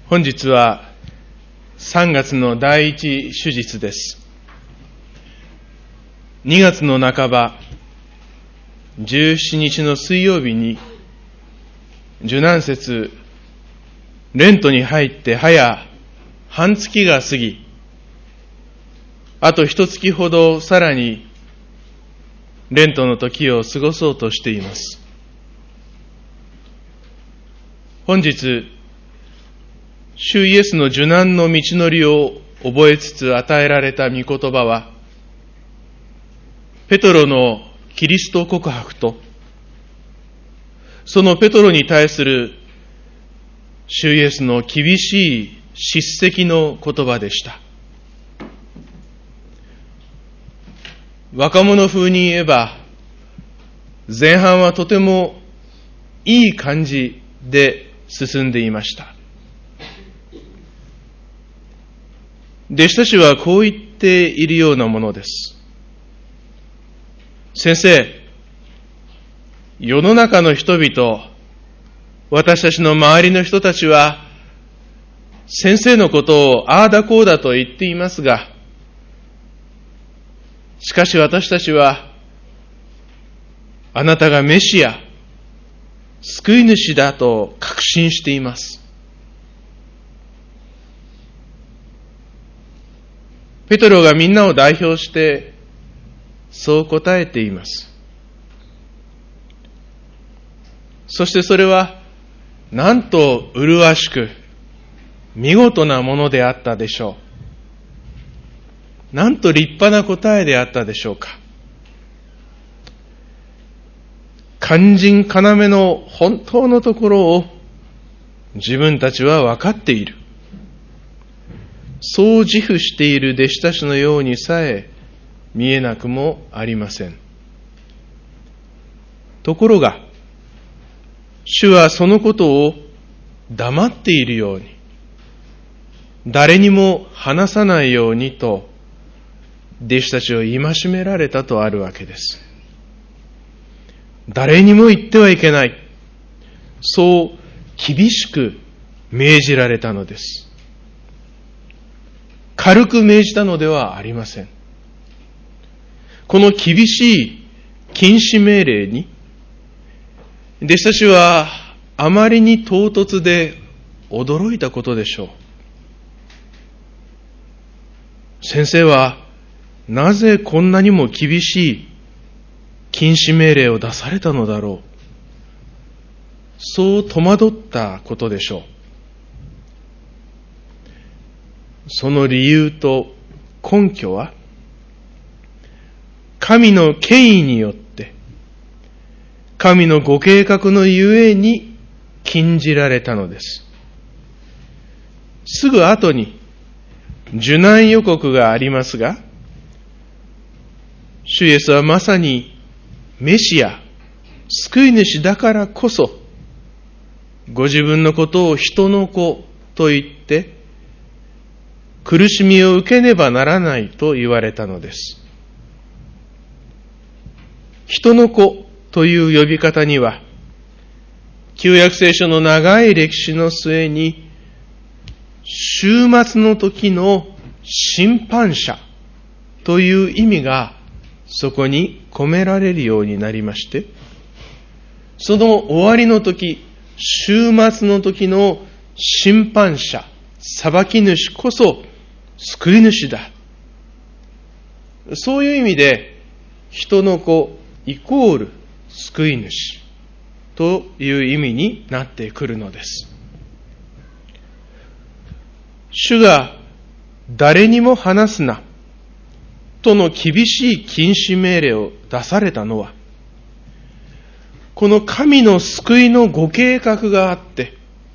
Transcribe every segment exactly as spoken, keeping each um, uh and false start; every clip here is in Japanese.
本日はさんがつの第一手術です。にがつの半ば、じゅうしちにちの水曜日に、受難節、レントに入って早半月が過ぎ、あと一月ほどさらにレントの時を過ごそうとしています。本日、主イエスの受難の道のりを覚えつつ与えられた御言葉は、ペトロのキリスト告白と、そのペトロに対する主イエスの厳しい叱責の言葉でした。若者風に言えば、前半はとてもいい感じで進んでいました。弟子たちはこう言っているようなものです。先生、世の中の人々、私たちの周りの人たちは、先生のことをああだこうだと言っていますが、しかし私たちは、あなたがメシア、救い主だと確信しています。ペトロがみんなを代表して、そう答えています。そしてそれは、なんと麗しく、見事なものであったでしょう。なんと立派な答えであったでしょうか。肝心要の本当のところを自分たちは分かっている。そう自負している弟子たちのようにさえ見えなくもありません。ところが、主はそのことを黙っているように、誰にも話さないようにと、弟子たちを戒められたとあるわけです。誰にも言ってはいけない。そう厳しく命じられたのです。軽く命じたのではありません。この厳しい禁止命令に、弟子たちはあまりに唐突で驚いたことでしょう。先生はなぜこんなにも厳しい禁止命令を出されたのだろう。そう戸惑ったことでしょう。その理由と根拠は、神の権威によって、神のご計画のゆえに禁じられたのです。すぐ後に受難予告がありますが、主イエスはまさにメシア、救い主だからこそ、ご自分のことを人の子と言って、苦しみを受けねばならないと言われたのです。人の子という呼び方には、旧約聖書の長い歴史の末に、終末の時の審判者という意味がそこに込められるようになりまして、その終わりの時、終末の時の審判者、裁き主こそ救い主だ。そういう意味で、人の子イコール救い主という意味になってくるのです。主が誰にも話すなとの厳しい禁止命令を出されたのは、この神の救いのご計画があって、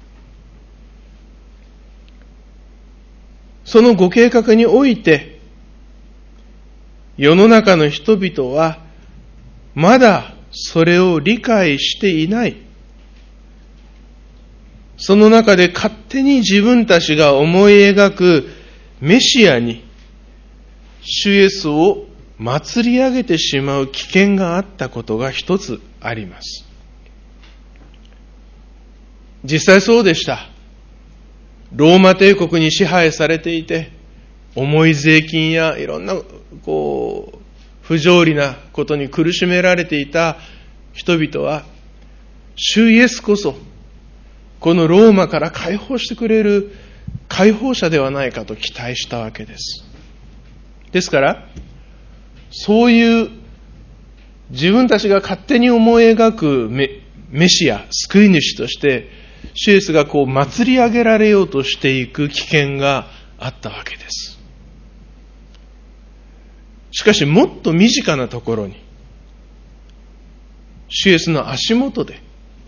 そのご計画において、世の中の人々はまだそれを理解していない。その中で勝手に自分たちが思い描くメシアに主イエスを祭り上げてしまう危険があったことが一つあります。実際そうでした。 ローマ帝国に支配されていて、重い税金やいろんなこう不条理なことに苦しめられていた人々は、主イエスこそこのローマから解放してくれる解放者ではないかと期待したわけです。ですからそういう自分たちが勝手に思い描く メ, メシア救い主として主イエスがこう祭り上げられようとしていく危険があったわけです。しかしもっと身近なところに、主イエスの足元で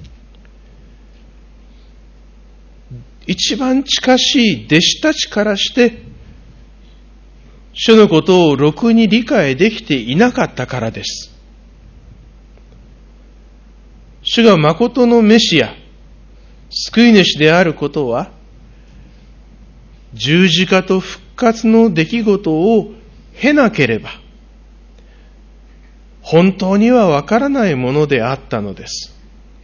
一番近しい弟子たちからして主のことをろくに理解できていなかったからです。主が誠のメシア、救い主であることは、十字架と復活の出来事を経なければ、本当にはわからないものであったのです。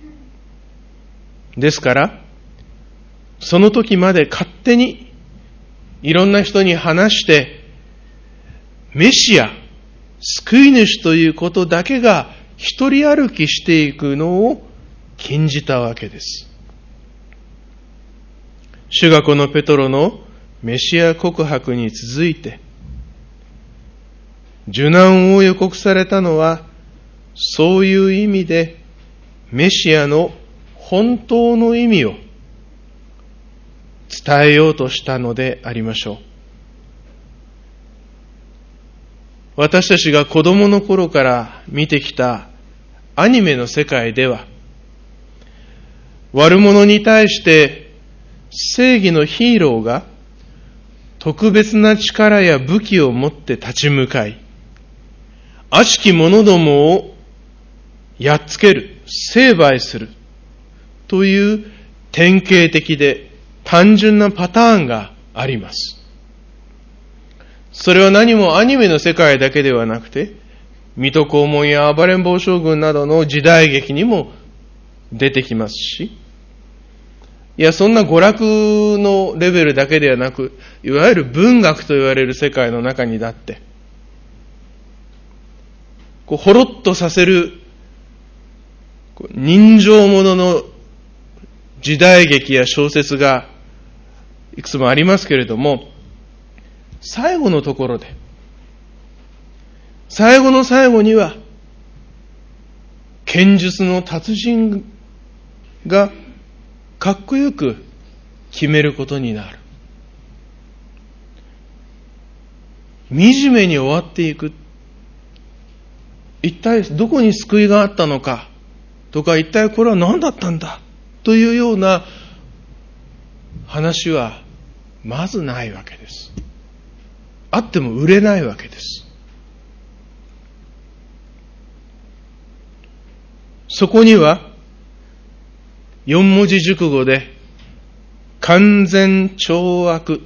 ですから、その時まで勝手にいろんな人に話して、メシア、救い主ということだけが一人歩きしていくのを禁じたわけです。主がこのペトロのメシア告白に続いて、受難を予告されたのは、そういう意味でメシアの本当の意味を伝えようとしたのでありましょう。私たちが子供の頃から見てきたアニメの世界では、悪者に対して正義のヒーローが特別な力や武器を持って立ち向かい、悪しき者どもをやっつける、成敗するという典型的で単純なパターンがあります。それは何もアニメの世界だけではなくて、水戸黄門や暴れん坊将軍などの時代劇にも出てきますし、いや、そんな娯楽のレベルだけではなく、いわゆる文学と言われる世界の中にだって、こうほろっとさせる人情ものの時代劇や小説がいくつもありますけれども、最後のところで、最後の最後には、剣術の達人がかっこよく決めることになる。惨めに終わっていく。一体どこに救いがあったのかとか、一体これは何だったんだというような話はまずないわけです。あっても売れないわけです。そこには四文字熟語で完全懲悪、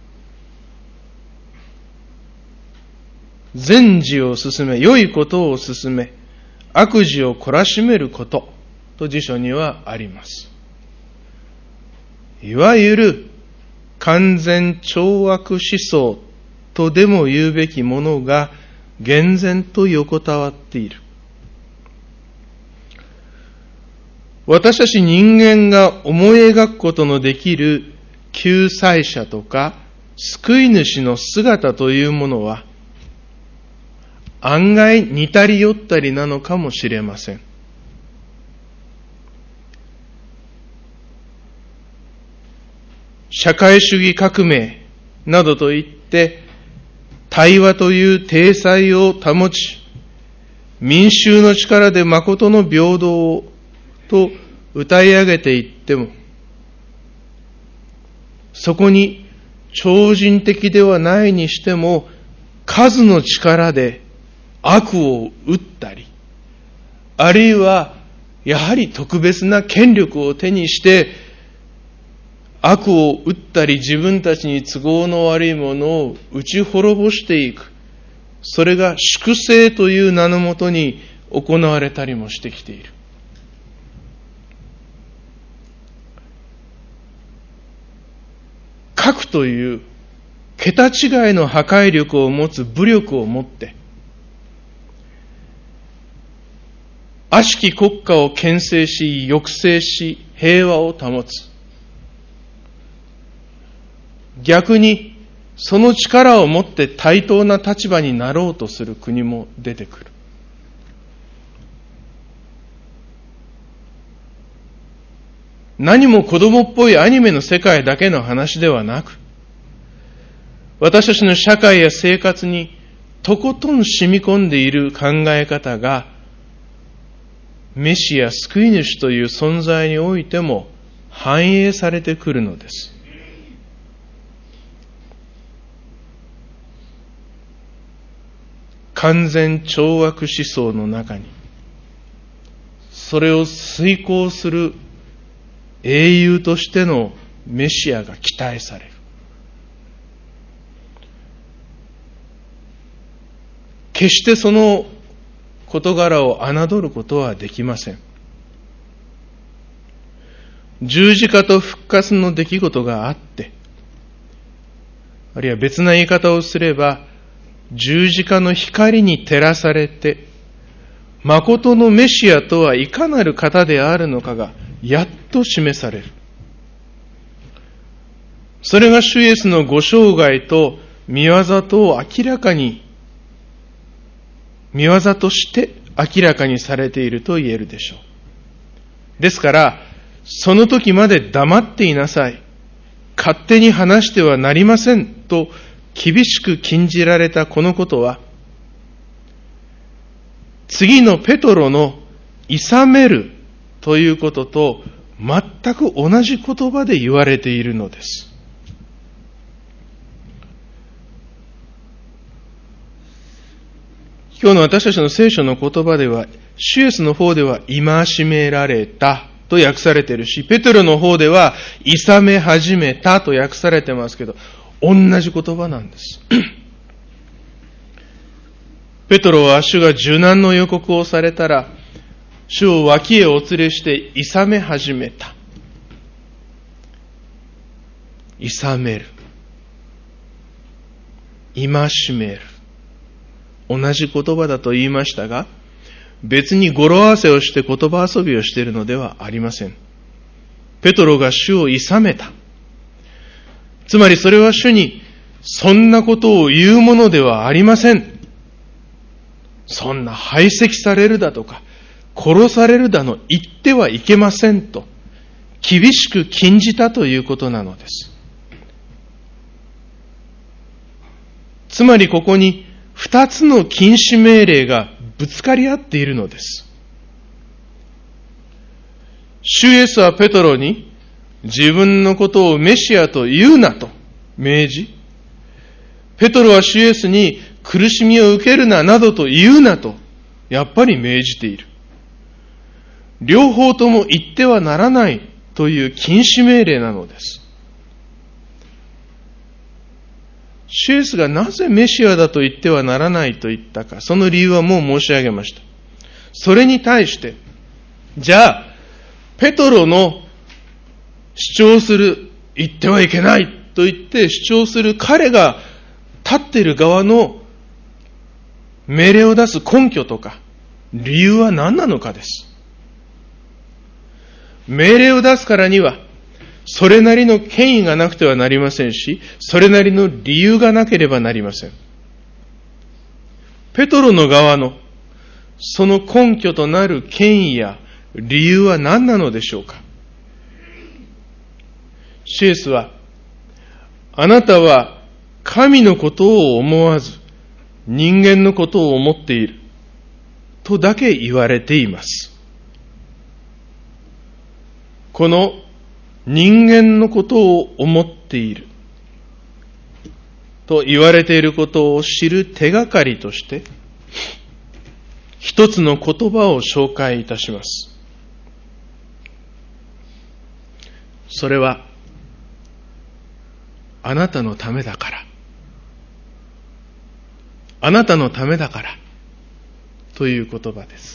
善事を進め、良いことを進め、悪事を懲らしめることと辞書にはあります。いわゆる完全懲悪思想とでも言うべきものが厳然と横たわっている。私たち人間が思い描くことのできる救済者とか救い主の姿というものは案外似たり寄ったりなのかもしれません。社会主義革命などといって対話という体裁を保ち、民衆の力で誠の平等をと歌い上げていっても、そこに超人的ではないにしても数の力で悪を打ったり、あるいはやはり特別な権力を手にして悪を打ったり、自分たちに都合の悪いものを打ち滅ぼしていく。それが粛清という名のもとに行われたりもしてきている。 核という桁違いの破壊力を持つ武力を持って、悪しき国家を牽制し、抑制し、平和を保つ。逆に、その力を持って対等な立場になろうとする国も出てくる。何も子供っぽいアニメの世界だけの話ではなく、私たちの社会や生活にとことん染み込んでいる考え方が、メシア救い主という存在においても反映されてくるのです。完全懲悪思想の中に、それを遂行する英雄としてのメシアが期待される。決してその事柄を侮ることはできません。十字架と復活の出来事があって、あるいは別な言い方をすれば、十字架の光に照らされて、誠のメシアとはいかなる方であるのかがやっと示される。それが主イエスのご生涯と御業とを明らかに、御業として明らかにされていると言えるでしょう。ですから、その時まで黙っていなさい。勝手に話してはなりませんと厳しく禁じられたこのことは、次のペトロの諌めるということと全く同じ言葉で言われているのです。今日の私たちの聖書の言葉では、主イエスの方では戒められたと訳されているし、ペテロの方では諌め始めたと訳されてますけど、同じ言葉なんです。ペトロは主が受難の予告をされたら、主を脇へお連れして諌め始めた。諌める。戒める。同じ言葉だと言いましたが、別に語呂合わせをして言葉遊びをしているのではありません。ペトロが主を諌めた。つまりそれは主に、そんなことを言うものではありません。そんな排斥されるだとか、殺されるだの言ってはいけませんと、厳しく禁じたということなのです。つまりここに二つの禁止命令がぶつかり合っているのです。主イエスはペトロに自分のことをメシアと言うなと命じ、ペトロは主イエスに苦しみを受けるななどと言うなとやっぱり命じている。両方とも言ってはならないという禁止命令なのです。主イエスがなぜメシアだと言ってはならないと言ったか、その理由はもう申し上げました。それに対して、じゃあ、ペトロの主張する、言ってはいけないと言って主張する彼が立っている側の命令を出す根拠とか理由は何なのかです。命令を出すからには、それなりの権威がなくてはなりませんし、それなりの理由がなければなりません。ペトロの側のその根拠となる権威や理由は何なのでしょうか。主イエスは、あなたは神のことを思わず人間のことを思っているとだけ言われています。この人間のことを思っていると言われていることを知る手がかりとして、一つの言葉を紹介いたします。それは、あなたのためだから。あなたのためだからという言葉です。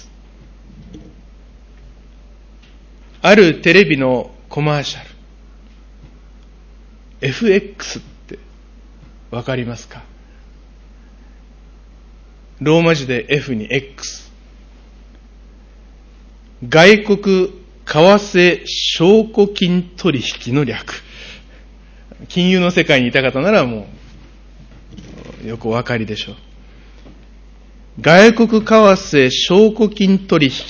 あるテレビのコマーシャル。 エフエックス ってわかりますか？ローマ字で F に X。外国為替証拠金取引の略。金融の世界にいた方ならもうよくお分かりでしょう。外国為替証拠金取引。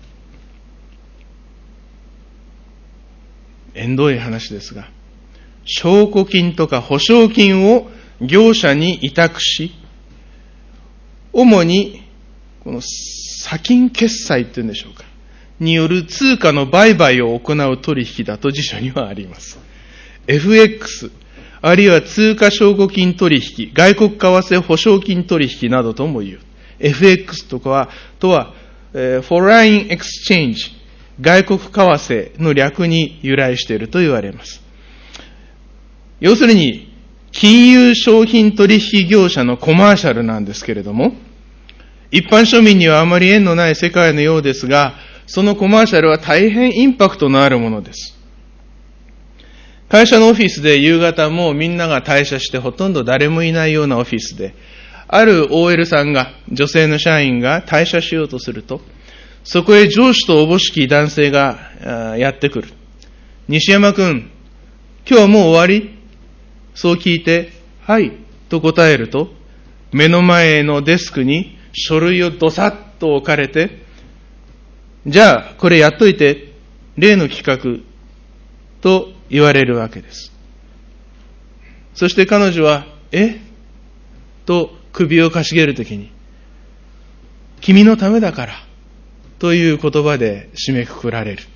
縁遠い話ですが、証拠金とか保証金を業者に委託し、主にこの先金決済っていうんでしょうか、による通貨の売買を行う取引だと辞書にはあります。エフエックス、あるいは通貨証拠金取引、外国為替保証金取引などとも言う。エフエックス とかは、とは、えー、Foreign Exchange、外国為替の略に由来していると言われます。要するに、金融商品取引業者のコマーシャルなんですけれども、一般庶民にはあまり縁のない世界のようですが、そのコマーシャルは大変インパクトのあるものです。会社のオフィスで夕方もうみんなが退社してほとんど誰もいないようなオフィスで、ある オーエル さんが、女性の社員が退社しようとすると、そこへ上司とおぼしき男性がやってくる。西山くん、今日はもう終わり？そう聞いて、はい、と答えると、目の前のデスクに書類をどさっと置かれて、じゃあ、これやっといて、例の企画、と言われるわけです。そして彼女は、え？と首をかしげるときに、君のためだから、という言葉で締めくくられる。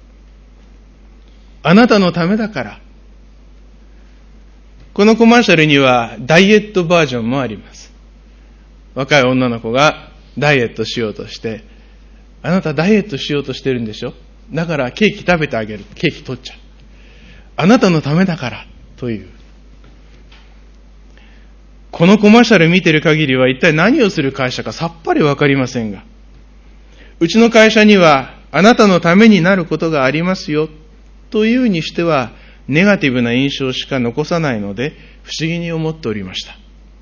あなたのためだから。このコマーシャルにはダイエットバージョンもあります。若い女の子がダイエットしようとして、あなたダイエットしようとしてるんでしょ？だからケーキ食べてあげる。ケーキ取っちゃう。あなたのためだから、という。このコマーシャル見てる限りは一体何をする会社かさっぱりわかりませんが、うちの会社にはあなたのためになることがありますよ、というにしてはネガティブな印象しか残さないので不思議に思っておりました。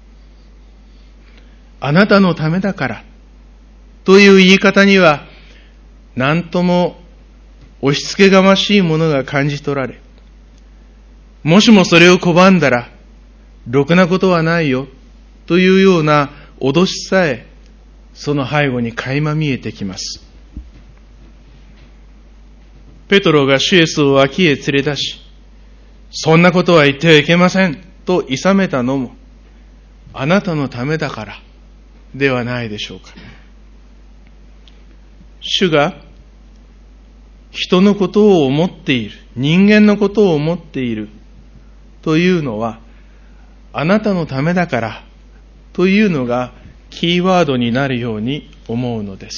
あなたのためだから、という言い方には何とも押し付けがましいものが感じ取られ、もしもそれを拒んだら、ろくなことはないよ、というような脅しさえ、その背後に垣間見えてきます。ペトロが主イエスを脇へ連れ出し、そんなことは言ってはいけません、と諌めたのも、あなたのためだから、ではないでしょうか。主が、人のことを思っている、人間のことを思っている、というのは、あなたのためだから、というのがキーワードになるように思うのです。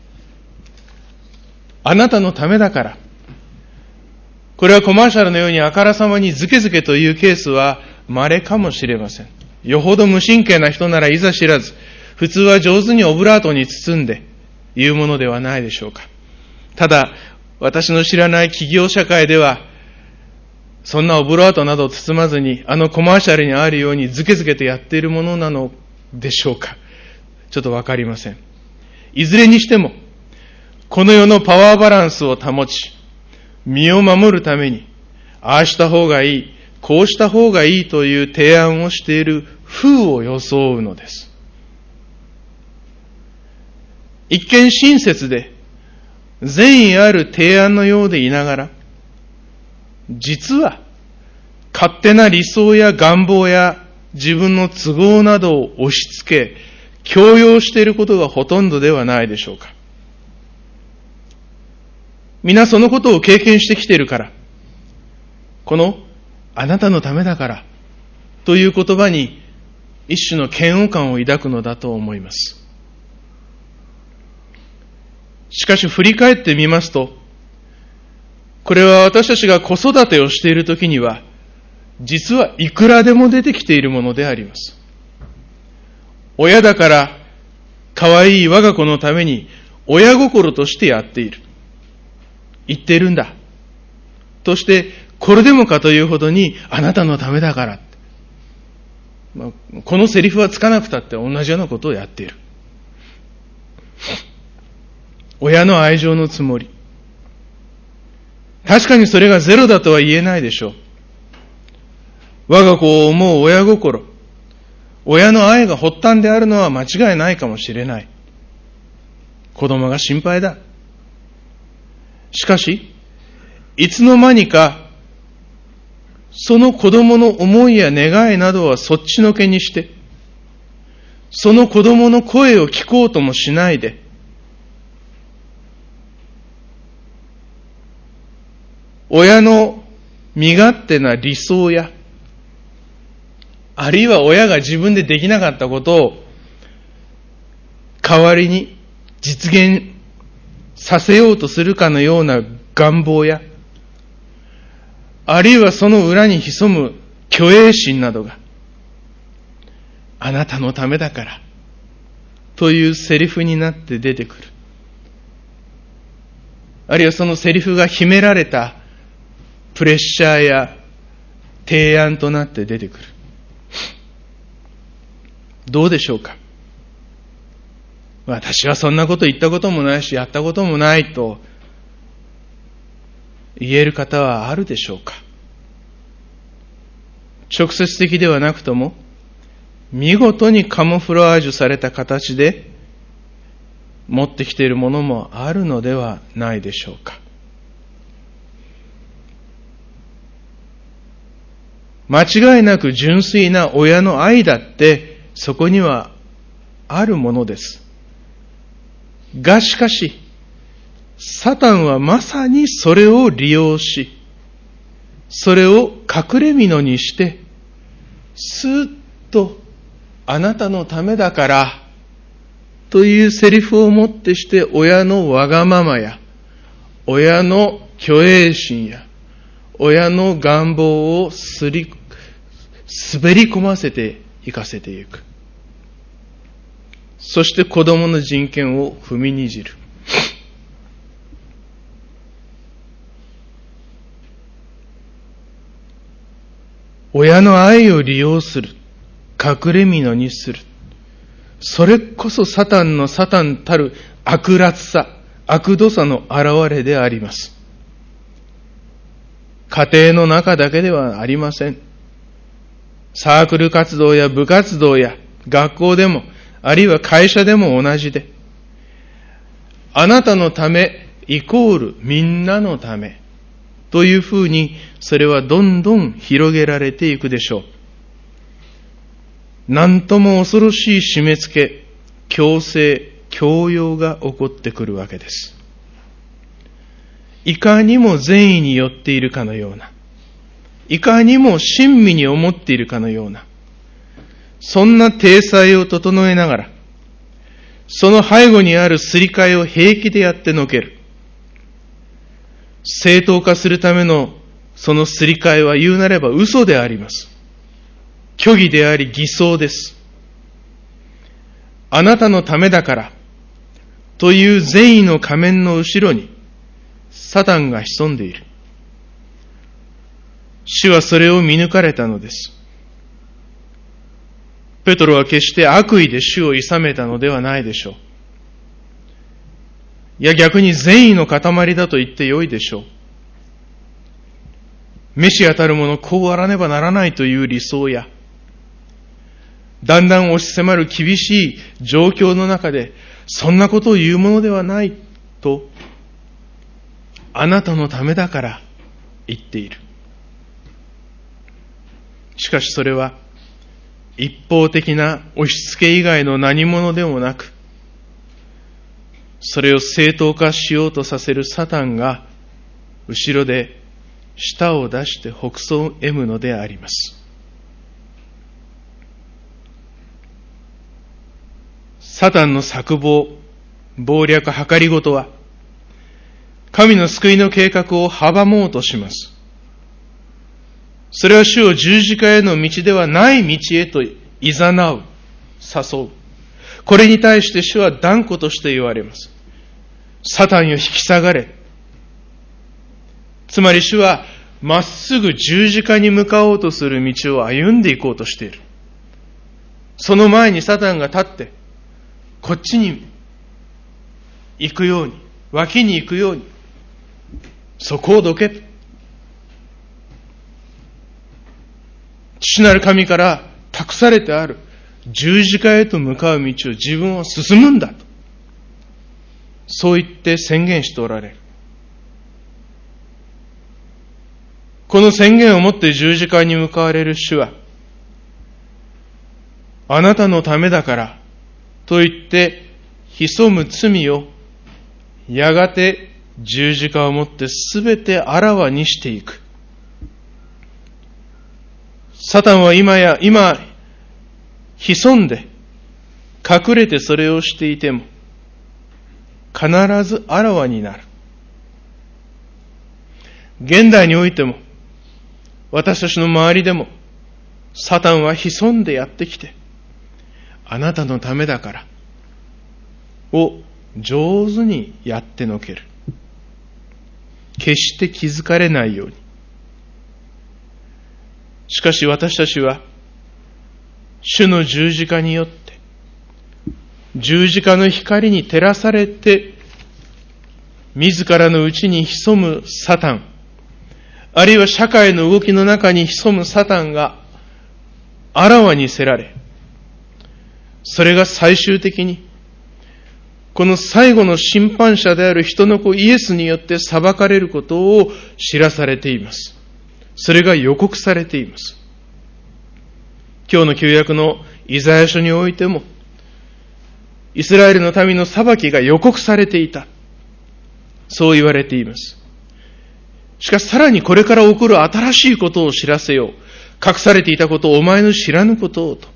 あなたのためだから。これはコマーシャルのようにあからさまにズケズケというケースは稀かもしれません。よほど無神経な人ならいざ知らず、普通は上手にオブラートに包んで言うものではないでしょうか。ただ、私の知らない企業社会では、そんなオブラートなどを包まずに、あのコマーシャルにあるようにズケズケとやっているものなのでしょうか。ちょっとわかりません。いずれにしても、この世のパワーバランスを保ち、身を守るために、ああした方がいい、こうした方がいいという提案をしている風を装うのです。一見親切で、善意ある提案のようでいながら、実は、勝手な理想や願望や自分の都合などを押し付け、強要していることがほとんどではないでしょうか。皆そのことを経験してきているから、この、あなたのためだから、という言葉に一種の嫌悪感を抱くのだと思います。しかし振り返ってみますと、これは私たちが子育てをしているときには、実はいくらでも出てきているものであります。親だから、可愛い我が子のために親心としてやっている。言っているんだ。として、 これでもかというほどに、あなたのためだから。まあ、このセリフはつかなくたって同じようなことをやっている。親の愛情のつもり。確かにそれがゼロだとは言えないでしょう。我が子を思う親心。親の愛が発端であるのは間違いないかもしれない。子供が心配だ。しかし、いつの間にか、その子供の思いや願いなどはそっちのけにして、その子供の声を聞こうともしないで、親の身勝手な理想や、あるいは親が自分でできなかったことを代わりに実現させようとするかのような願望や、あるいはその裏に潜む虚栄心などが、あなたのためだからというセリフになって出てくる。あるいはそのセリフが秘められたプレッシャーや提案となって出てくる。どうでしょうか。私はそんなこと言ったこともないし、やったこともないと言える方はあるでしょうか。直接的ではなくとも、見事にカモフラージュされた形で持ってきているものもあるのではないでしょうか。間違いなく純粋な親の愛だってそこにはあるものです。がしかし、サタンはまさにそれを利用し、それを隠れ蓑にして、スーッとあなたのためだからというセリフをもってして親のわがままや、親の虚栄心や、親の願望をすり、滑り込ませていかせていく。そして子供の人権を踏みにじる。親の愛を利用する。隠れ蓑にする。それこそサタンのサタンたる悪辣さ、悪度さの現れであります。家庭の中だけではありません。サークル活動や部活動や学校でも、あるいは会社でも同じで、あなたのためイコールみんなのためというふうに、それはどんどん広げられていくでしょう。なんとも恐ろしい締め付け、強制、強要が起こってくるわけです。いかにも善意によっているかのような、いかにも親身に思っているかのような、そんな体裁を整えながら、その背後にあるすり替えを平気でやってのける。正当化するためのそのすり替えは言うなれば嘘であります。虚偽であり偽装です。あなたのためだからという善意の仮面の後ろにサタンが潜んでいる。主はそれを見抜かれたのです。ペトロは決して悪意で主を諌めたのではないでしょう。いや逆に善意の塊だと言ってよいでしょう。メシアたるものこうあらねばならないという理想や、だんだん押し迫る厳しい状況の中で、そんなことを言うものではないと、あなたのためだから言っている。しかしそれは、一方的な押し付け以外の何者でもなく、それを正当化しようとさせるサタンが、後ろで舌を出して北総を得むのであります。サタンの策謀、謀略、計りごとは、神の救いの計画を阻もうとします。それは主を十字架への道ではない道へと誘う、誘う。これに対して主は断固として言われます。サタンよ引き下がれ。つまり主はまっすぐ十字架に向かおうとする道を歩んでいこうとしている。その前にサタンが立って、こっちに行くように、脇に行くように、そこをどけ。父なる神から託されてある十字架へと向かう道を自分は進むんだと。そう言って宣言しておられる。この宣言をもって十字架に向かわれる主は、あなたのためだからと言って潜む罪をやがて十字架をもってすべてあらわにしていく。サタンは今や今潜んで隠れてそれをしていても必ずあらわになる。現代においても私たちの周りでもサタンは潜んでやってきて、あなたのためだからを上手にやってのける。決して気づかれないように。しかし私たちは主の十字架によって十字架の光に照らされて自らの内に潜むサタン、あるいは社会の動きの中に潜むサタンがあらわにせられ、それが最終的にこの最後の審判者である人の子イエスによって裁かれることを知らされています。それが予告されています。今日の旧約のイザヤ書においてもイスラエルの民の裁きが予告されていた。そう言われています。しかしさらにこれから起こる新しいことを知らせよう。隠されていたことをお前の知らぬことをと。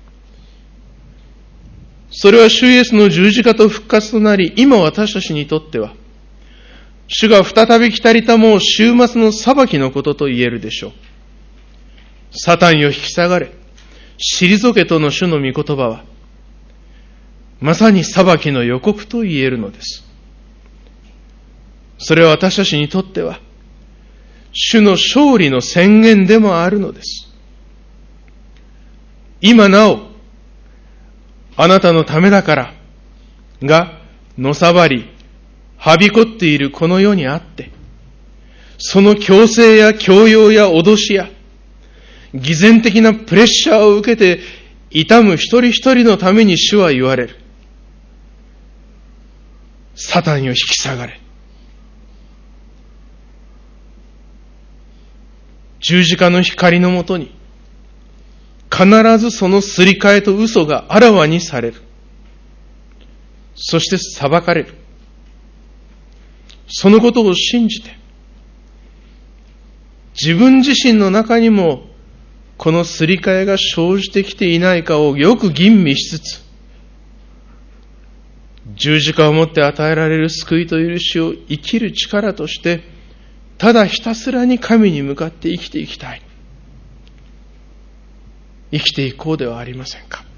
それは主イエスの十字架と復活となり、今私たちにとっては、主が再び来たりたもう終末の裁きのことと言えるでしょう。サタンよ引き下がれ、退けとの主の御言葉は、まさに裁きの予告と言えるのです。それは私たちにとっては、主の勝利の宣言でもあるのです。今なお、あなたのためだからがのさばり、はびこっているこの世にあって、その強制や強要や脅しや、偽善的なプレッシャーを受けて痛む一人一人のために主は言われる。サタンよ引き下がれ。十字架の光のもとに、必ずそのすり替えと嘘があらわにされる。そして裁かれる。そのことを信じて、自分自身の中にもこのすり替えが生じてきていないかをよく吟味しつつ、十字架をもって与えられる救いと許しを生きる力として、ただひたすらに神に向かって生きていきたい。生きていこうではありませんか。